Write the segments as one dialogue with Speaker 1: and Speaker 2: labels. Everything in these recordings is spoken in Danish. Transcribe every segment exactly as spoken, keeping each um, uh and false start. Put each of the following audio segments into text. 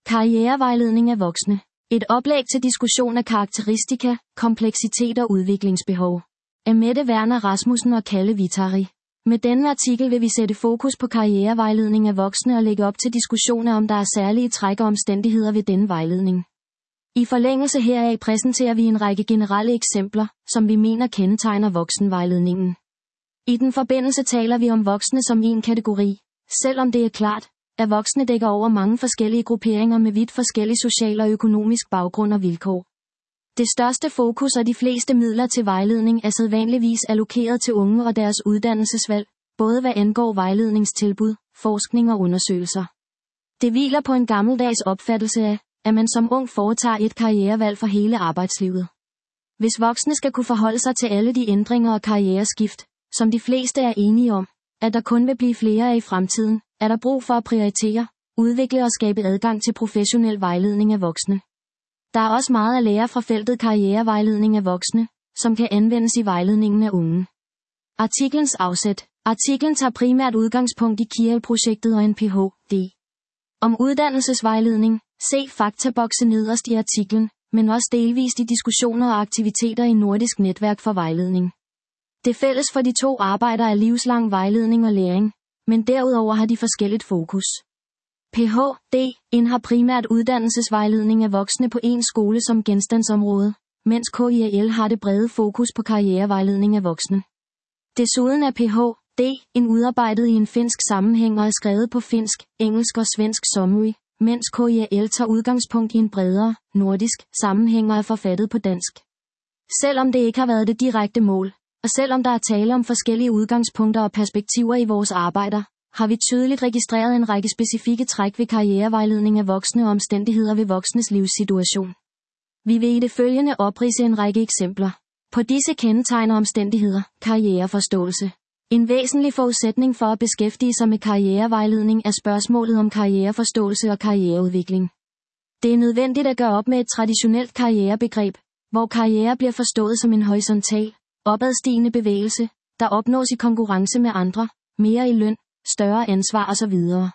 Speaker 1: Karrierevejledning af voksne. Et oplæg til diskussion af karakteristika, kompleksitet og udviklingsbehov. Af Mette Werner Rasmussen og Kalle Vitari. Med denne artikel vil vi sætte fokus på karrierevejledning af voksne og lægge op til diskussioner om der er særlige træk og omstændigheder ved denne vejledning. I forlængelse heraf præsenterer vi en række generelle eksempler, som vi mener kendetegner voksenvejledningen. I den forbindelse taler vi om voksne som en kategori, selvom det er klart, at voksne dækker over mange forskellige grupperinger med vidt forskellig social og økonomisk baggrund og vilkår. Det største fokus og de fleste midler til vejledning er sædvanligvis allokeret til unge og deres uddannelsesvalg, både hvad angår vejledningstilbud, forskning og undersøgelser. Det hviler på en gammeldags opfattelse af, at man som ung foretager et karrierevalg for hele arbejdslivet. Hvis voksne skal kunne forholde sig til alle de ændringer og karriereskift, som de fleste er enige om, at der kun vil blive flere af i fremtiden, er der brug for at prioritere, udvikle og skabe adgang til professionel vejledning af voksne. Der er også meget at lære fra feltet karrierevejledning af voksne, som kan anvendes i vejledningen af unge. Artiklens afsæt. Artiklen tager primært udgangspunkt i K I A L-projektet og en P H D om uddannelsesvejledning. Se faktabokse nederst i artiklen, men også delvist i diskussioner og aktiviteter i Nordisk Netværk for Vejledning. Det fælles for de to arbejder er livslang vejledning og læring, men derudover har de forskelligt fokus. P H D har primært uddannelsesvejledning af voksne på en skole som genstandsområde, mens K I A L har det brede fokus på karrierevejledning af voksne. Desuden er P H D udarbejdet i en finsk sammenhæng og er skrevet på finsk, engelsk og svensk summary, mens K I A L tager udgangspunkt i en bredere, nordisk sammenhæng og er forfattet på dansk. Selvom det ikke har været det direkte mål, og selvom der er tale om forskellige udgangspunkter og perspektiver i vores arbejder, har vi tydeligt registreret en række specifikke træk ved karrierevejledning af voksne og omstændigheder ved voksnes livssituation. Vi vil i det følgende opridse en række eksempler. På disse kendetegner omstændigheder, karriereforståelse. En væsentlig forudsætning for at beskæftige sig med karrierevejledning er spørgsmålet om karriereforståelse og karriereudvikling. Det er nødvendigt at gøre op med et traditionelt karrierebegreb, hvor karriere bliver forstået som en horisontal, opadstigende bevægelse, der opnås i konkurrence med andre, mere i løn, større ansvar osv.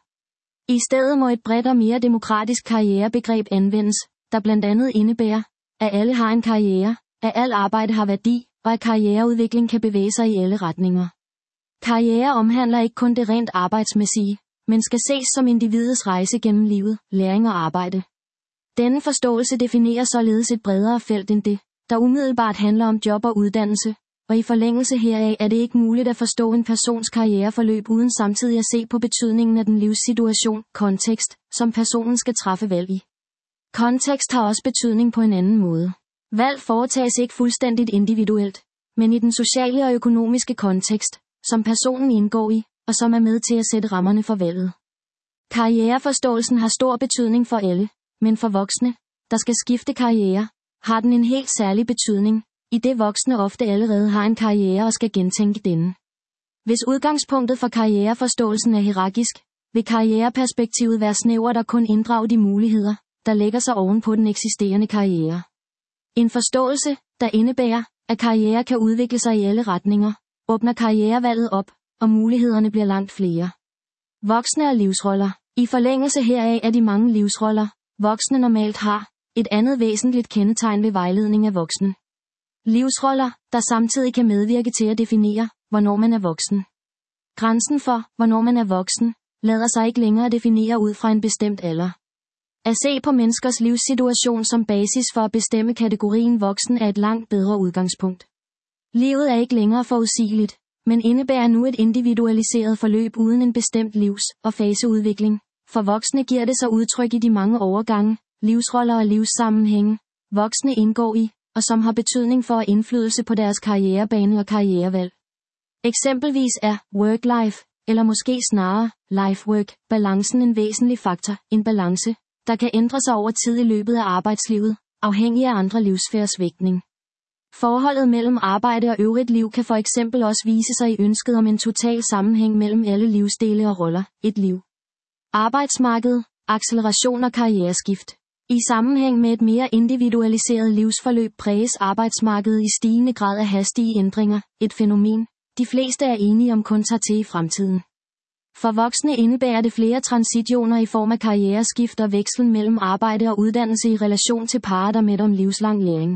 Speaker 1: I stedet må et bredt og mere demokratisk karrierebegreb anvendes, der blandt andet indebærer, at alle har en karriere, at al arbejde har værdi, og at karriereudvikling kan bevæge sig i alle retninger. Karriere omhandler ikke kun det rent arbejdsmæssige, men skal ses som individets rejse gennem livet, læring og arbejde. Denne forståelse definerer således et bredere felt end det, der umiddelbart handler om job og uddannelse, og i forlængelse heraf er det ikke muligt at forstå en persons karriereforløb uden samtidig at se på betydningen af den livssituation, kontekst, som personen skal træffe valg i. Kontekst har også betydning på en anden måde. Valg foretages ikke fuldstændigt individuelt, men i den sociale og økonomiske kontekst, som personen indgår i, og som er med til at sætte rammerne for valget. Karriereforståelsen har stor betydning for alle, men for voksne, der skal skifte karriere, har den en helt særlig betydning, i det voksne ofte allerede har en karriere og skal gentænke denne. Hvis udgangspunktet for karriereforståelsen er hierarkisk, vil karriereperspektivet være snævert og kun inddrage de muligheder, der lægger sig oven på den eksisterende karriere. En forståelse, der indebærer, at karriere kan udvikle sig i alle retninger, åbner karrierevalget op, og mulighederne bliver langt flere. Voksne og livsroller. I forlængelse heraf er de mange livsroller, voksne normalt har, et andet væsentligt kendetegn ved vejledning af voksne. Livsroller, der samtidig kan medvirke til at definere, hvornår man er voksen. Grænsen for, hvornår man er voksen, lader sig ikke længere definere ud fra en bestemt alder. At se på menneskers livssituation som basis for at bestemme kategorien voksen er et langt bedre udgangspunkt. Livet er ikke længere forudsigeligt, men indebærer nu et individualiseret forløb uden en bestemt livs- og faseudvikling. For voksne giver det sig udtryk i de mange overgange, livsroller og livssammenhænge, voksne indgår i, og som har betydning for at indflydelse på deres karrierebane og karrierevalg. Eksempelvis er work-life, eller måske snarere life-work, balancen en væsentlig faktor, en balance, der kan ændre sig over tid i løbet af arbejdslivet, afhængig af andre livssfæres vægtning. Forholdet mellem arbejde og øvrigt liv kan for eksempel også vise sig i ønsket om en total sammenhæng mellem alle livsdele og roller, et liv. Arbejdsmarked, acceleration og karriereskift. I sammenhæng med et mere individualiseret livsforløb præges arbejdsmarkedet i stigende grad af hastige ændringer, et fænomen, de fleste er enige om kun tager til i fremtiden. For voksne indebærer det flere transitioner i form af karriereskift og vekslen mellem arbejde og uddannelse i relation til parter der med om livslang læring.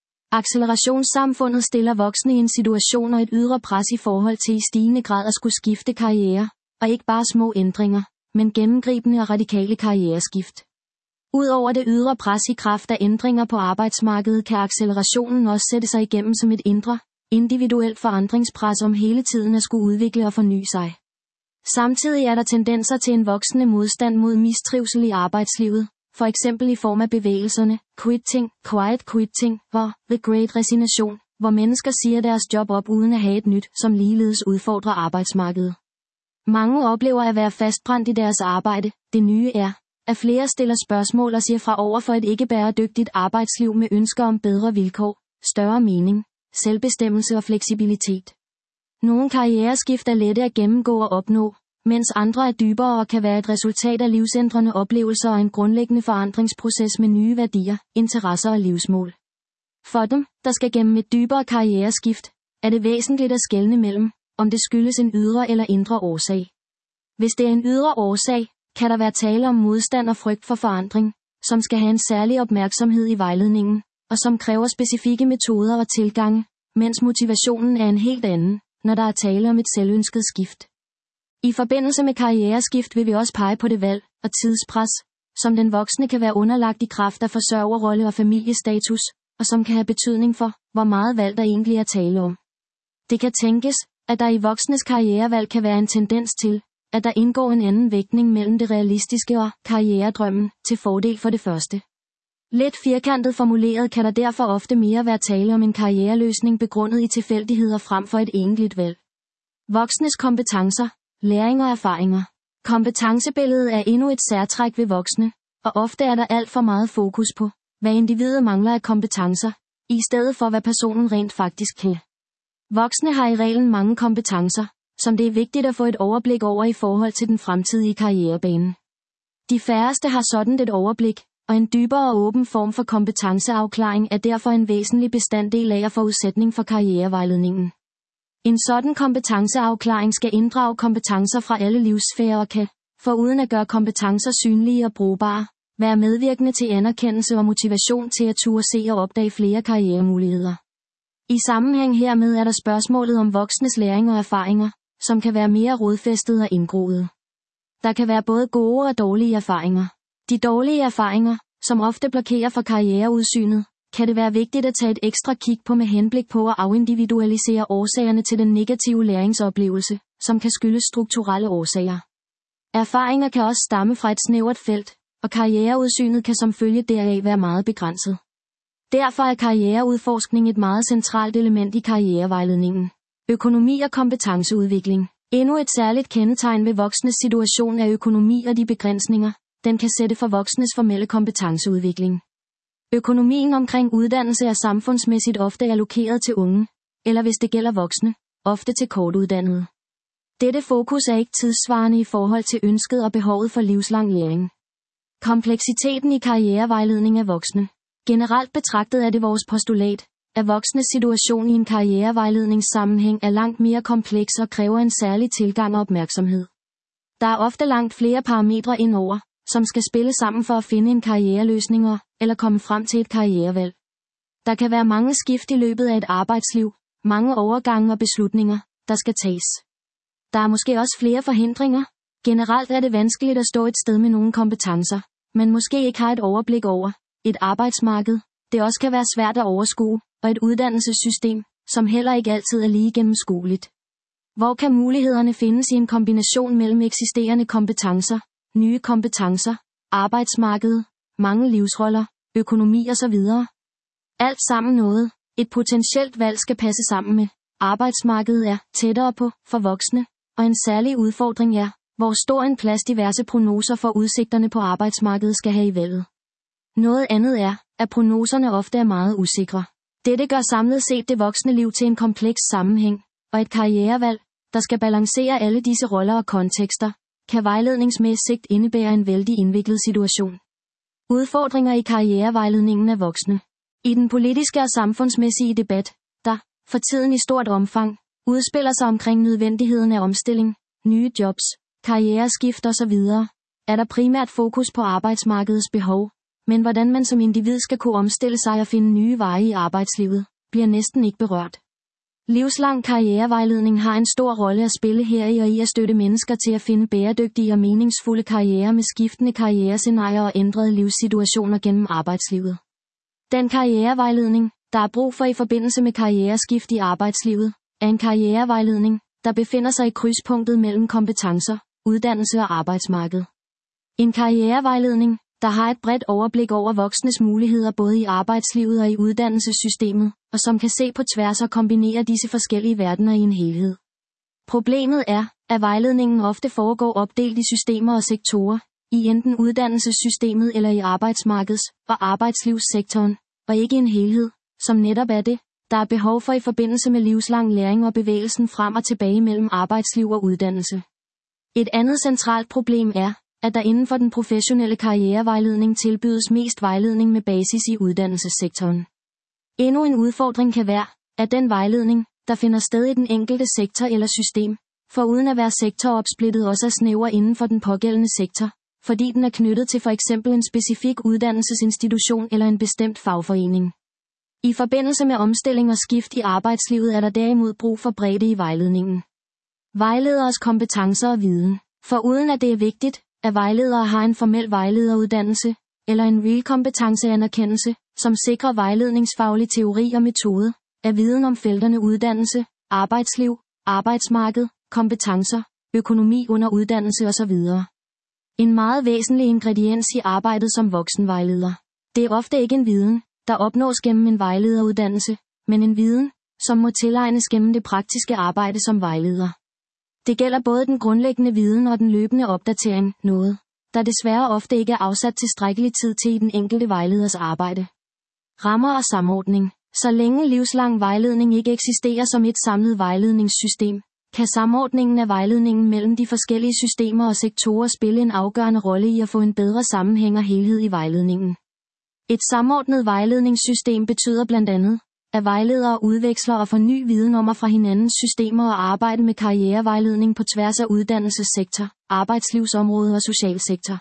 Speaker 1: Accelerationssamfundet stiller voksne i en situation og et ydre pres i forhold til i stigende grad at skulle skifte karriere, og ikke bare små ændringer, men gennemgribende og radikale karriereskift. Udover det ydre pres i kraft af ændringer på arbejdsmarkedet, kan accelerationen også sætte sig igennem som et indre, individuelt forandringspres om hele tiden at skulle udvikle og forny sig. Samtidig er der tendenser til en voksende modstand mod mistrivsel i arbejdslivet, for eksempel i form af bevægelserne, quitting, quiet quitting, og the great resignation, hvor mennesker siger deres job op uden at have et nyt, som ligeledes udfordrer arbejdsmarkedet. Mange oplever at være fastbrændt i deres arbejde. Det nye er, at flere stiller spørgsmål og siger fra over for et ikke bæredygtigt arbejdsliv med ønsker om bedre vilkår, større mening, selvbestemmelse og fleksibilitet. Nogle karriereskift er lette at gennemgå og opnå, mens andre er dybere og kan være et resultat af livsændrende oplevelser og en grundlæggende forandringsproces med nye værdier, interesser og livsmål. For dem, der skal gennem et dybere karriereskift, er det væsentligt at skelne mellem, om det skyldes en ydre eller indre årsag. Hvis det er en ydre årsag, kan der være tale om modstand og frygt for forandring, som skal have en særlig opmærksomhed i vejledningen, og som kræver specifikke metoder og tilgange, mens motivationen er en helt anden, når der er tale om et selvønsket skift. I forbindelse med karriereskift vil vi også pege på det valg og tidspres, som den voksne kan være underlagt i kraft af forsørgerrolle og familiestatus, og som kan have betydning for, hvor meget valg der egentlig er tale om. Det kan tænkes, at der i voksnes karrierevalg kan være en tendens til, at der indgår en anden vægtning mellem det realistiske og karrieredrømmen til fordel for det første. Lidt firkantet formuleret kan der derfor ofte mere være tale om en karriereløsning begrundet i tilfældigheder frem for et egentligt valg. Voksnes kompetencer, læring og erfaringer. Kompetencebilledet er endnu et særtræk ved voksne, og ofte er der alt for meget fokus på, hvad individet mangler af kompetencer, i stedet for hvad personen rent faktisk kan. Voksne har i reglen mange kompetencer, som det er vigtigt at få et overblik over i forhold til den fremtidige karrierebane. De færreste har sådan et overblik, og en dybere og åben form for kompetenceafklaring er derfor en væsentlig bestanddel af og forudsætning for karrierevejledningen. En sådan kompetenceafklaring skal inddrage kompetencer fra alle livssfærer og kan, foruden at gøre kompetencer synlige og brugbare, være medvirkende til anerkendelse og motivation til at turde se og opdage flere karrieremuligheder. I sammenhæng hermed er der spørgsmålet om voksnes læring og erfaringer, som kan være mere rodfæstet og indgroet. Der kan være både gode og dårlige erfaringer. De dårlige erfaringer, som ofte blokerer for karriereudsynet, kan det være vigtigt at tage et ekstra kig på med henblik på at afindividualisere årsagerne til den negative læringsoplevelse, som kan skyldes strukturelle årsager. Erfaringer kan også stamme fra et snævert felt, og karriereudsynet kan som følge deraf være meget begrænset. Derfor er karriereudforskning et meget centralt element i karrierevejledningen. Økonomi og kompetenceudvikling. Endnu et særligt kendetegn ved voksnes situation er økonomi og de begrænsninger, den kan sætte for voksnes formelle kompetenceudvikling. Økonomien omkring uddannelse er samfundsmæssigt ofte allokeret til unge, eller hvis det gælder voksne, ofte til kortuddannede. Dette fokus er ikke tidssvarende i forhold til ønsket og behovet for livslang læring. Kompleksiteten i karrierevejledning af voksne. Generelt betragtet er det vores postulat, at voksnes situation i en karrierevejledningssammenhæng er langt mere kompleks og kræver en særlig tilgang og opmærksomhed. Der er ofte langt flere parametre indover, som skal spille sammen for at finde en karriereløsning eller komme frem til et karrierevalg. Der kan være mange skift i løbet af et arbejdsliv, mange overgange og beslutninger, der skal tages. Der er måske også flere forhindringer. Generelt er det vanskeligt at stå et sted med nogle kompetencer, men måske ikke har et overblik over et arbejdsmarked, det også kan være svært at overskue, og et uddannelsessystem, som heller ikke altid er lige gennemskueligt. Hvor kan mulighederne findes i en kombination mellem eksisterende kompetencer, nye kompetencer, arbejdsmarkedet, mange livsroller, økonomi osv.? Alt sammen noget, et potentielt valg skal passe sammen med. Arbejdsmarkedet er tættere på for voksne, og en særlig udfordring er, hvor stor en plads diverse prognoser for udsigterne på arbejdsmarkedet skal have i valget. Noget andet er, at prognoserne ofte er meget usikre. Dette gør samlet set det voksne liv til en kompleks sammenhæng, og et karrierevalg, der skal balancere alle disse roller og kontekster, kan vejledningsmæssigt indebære en vældig indviklet situation. Udfordringer i karrierevejledningen af voksne. I den politiske og samfundsmæssige debat, der, for tiden i stort omfang, udspiller sig omkring nødvendigheden af omstilling, nye jobs, karriereskift osv., er der primært fokus på arbejdsmarkedets behov, men hvordan man som individ skal kunne omstille sig og finde nye veje i arbejdslivet, bliver næsten ikke berørt. Livslang karrierevejledning har en stor rolle at spille heri og i at støtte mennesker til at finde bæredygtige og meningsfulde karrierer med skiftende karrierescenarier og ændrede livssituationer gennem arbejdslivet. Den karrierevejledning, der er brug for i forbindelse med karriereskift i arbejdslivet, er en karrierevejledning, der befinder sig i krydspunktet mellem kompetencer, uddannelse og arbejdsmarked. En karrierevejledning, der har et bredt overblik over voksnes muligheder både i arbejdslivet og i uddannelsessystemet, og som kan se på tværs og kombinere disse forskellige verdener i en helhed. Problemet er, at vejledningen ofte foregår opdelt i systemer og sektorer, i enten uddannelsessystemet eller i arbejdsmarkeds- og arbejdslivssektoren, og ikke en helhed, som netop er det, der er behov for i forbindelse med livslang læring og bevægelsen frem og tilbage mellem arbejdsliv og uddannelse. Et andet centralt problem er, at der inden for den professionelle karrierevejledning tilbydes mest vejledning med basis i uddannelsessektoren. Endnu en udfordring kan være, at den vejledning, der finder sted i den enkelte sektor eller system, foruden at være sektoropsplittet også er snæver inden for den pågældende sektor, fordi den er knyttet til for eksempel en specifik uddannelsesinstitution eller en bestemt fagforening. I forbindelse med omstilling og skift i arbejdslivet er der derimod brug for bredde i vejledningen. Vejlederes kompetencer og viden. Foruden at det er vigtigt, at vejledere har en formel vejlederuddannelse, eller en real kompetenceanerkendelse, som sikrer vejledningsfaglig teori og metode, er viden om felterne uddannelse, arbejdsliv, arbejdsmarked, kompetencer, økonomi under uddannelse osv. En meget væsentlig ingrediens i arbejdet som voksenvejleder. Det er ofte ikke en viden, der opnås gennem en vejlederuddannelse, men en viden, som må tilegnes gennem det praktiske arbejde som vejleder. Det gælder både den grundlæggende viden og den løbende opdatering, noget, der desværre ofte ikke er afsat tilstrækkelig tid til i den enkelte vejleders arbejde. Rammer og samordning. Så længe livslang vejledning ikke eksisterer som et samlet vejledningssystem, kan samordningen af vejledningen mellem de forskellige systemer og sektorer spille en afgørende rolle i at få en bedre sammenhæng og helhed i vejledningen. Et samordnet vejledningssystem betyder blandt andet, at vejledere udveksler og får ny viden om og fra hinandens systemer og arbejde med karrierevejledning på tværs af uddannelsessektor, arbejdslivsområde og socialsektor.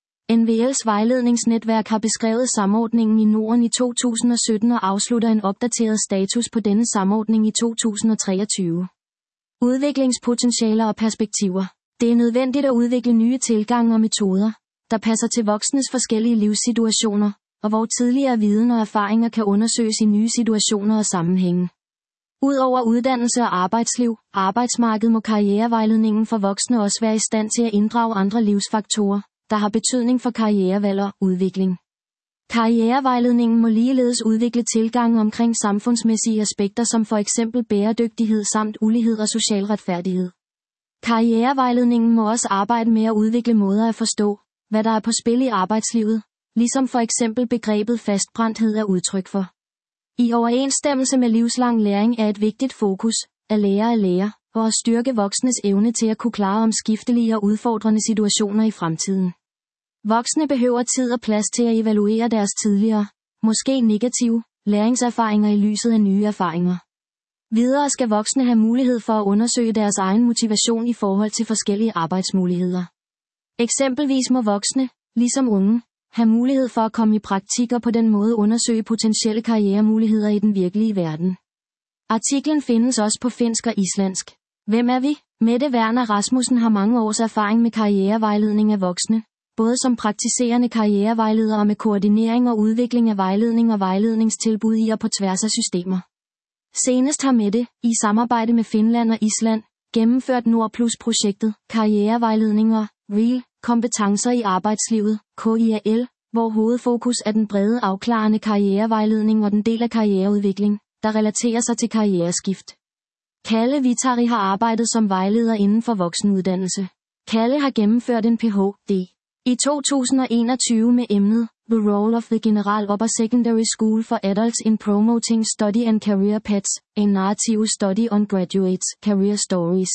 Speaker 1: N V L's vejledningsnetværk har beskrevet samordningen i Norden i to tusind og sytten og afslutter en opdateret status på denne samordning i to tusind og treogtyve. Udviklingspotentialer og perspektiver. Det er nødvendigt at udvikle nye tilgange og metoder, der passer til voksnes forskellige livssituationer, og hvor tidligere viden og erfaringer kan undersøges i nye situationer og sammenhænge. Udover uddannelse og arbejdsliv, arbejdsmarked må karrierevejledningen for voksne også være i stand til at inddrage andre livsfaktorer, der har betydning for karrierevalg og udvikling. Karrierevejledningen må ligeledes udvikle tilgange omkring samfundsmæssige aspekter som for eksempel bæredygtighed samt ulighed og social retfærdighed. Karrierevejledningen må også arbejde med at udvikle måder at forstå, hvad der er på spil i arbejdslivet, ligesom for eksempel begrebet fastbrændthed er udtryk for. I overensstemmelse med livslang læring er et vigtigt fokus, at lære at lære, og at styrke voksnes evne til at kunne klare omskiftelige og udfordrende situationer i fremtiden. Voksne behøver tid og plads til at evaluere deres tidligere, måske negative, læringserfaringer i lyset af nye erfaringer. Videre skal voksne have mulighed for at undersøge deres egen motivation i forhold til forskellige arbejdsmuligheder. Eksempelvis må voksne, ligesom unge, have mulighed for at komme i praktik og på den måde undersøge potentielle karrieremuligheder i den virkelige verden. Artiklen findes også på finsk og islandsk. Hvem er vi? Mette Werner Rasmussen har mange års erfaring med karrierevejledning af voksne, både som praktiserende karrierevejleder og med koordinering og udvikling af vejledning og vejledningstilbud i og på tværs af systemer. Senest har Mette, i samarbejde med Finland og Island, gennemført Nordplus-projektet, karrierevejledning og Real kompetencer i arbejdslivet, K I A L, hvor hovedfokus er den brede afklarende karrierevejledning og den del af karriereudvikling, der relaterer sig til karriereskift. Kalle Vitari har arbejdet som vejleder inden for voksenuddannelse. Kalle har gennemført en P H D i to tusind og enogtyve med emnet The Role of the General Upper Secondary School for Adults in Promoting Study and Career Paths, a Narrative Study on Graduates' Career Stories.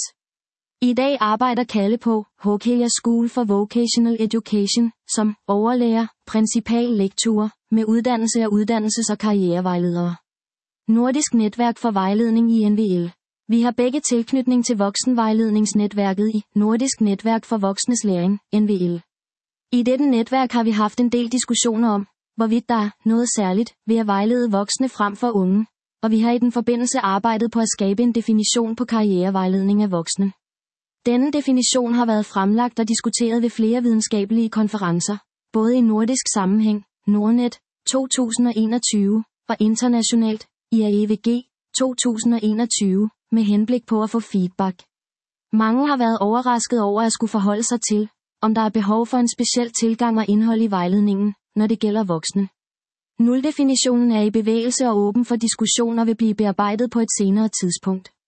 Speaker 1: I dag arbejder Kalle på Hokelia School for Vocational Education, som overlærer, principal lektor, med uddannelse af uddannelses- og karrierevejledere. Nordisk netværk for vejledning i N V L. Vi har begge tilknytning til voksenvejledningsnetværket i Nordisk Netværk for Voksnes Læring, N V L. I dette netværk har vi haft en del diskussioner om, hvorvidt der er noget særligt ved at vejlede voksne frem for unge, og vi har i den forbindelse arbejdet på at skabe en definition på karrierevejledning af voksne. Denne definition har været fremlagt og diskuteret ved flere videnskabelige konferencer, både i nordisk sammenhæng, Nordnet to tusind og enogtyve, og internationalt, I A E V G to tusind og enogtyve, med henblik på at få feedback. Mange har været overrasket over at skulle forholde sig til, om der er behov for en speciel tilgang og indhold i vejledningen, når det gælder voksne. Nuldefinitionen er i bevægelse og åben for diskussion og vil blive bearbejdet på et senere tidspunkt.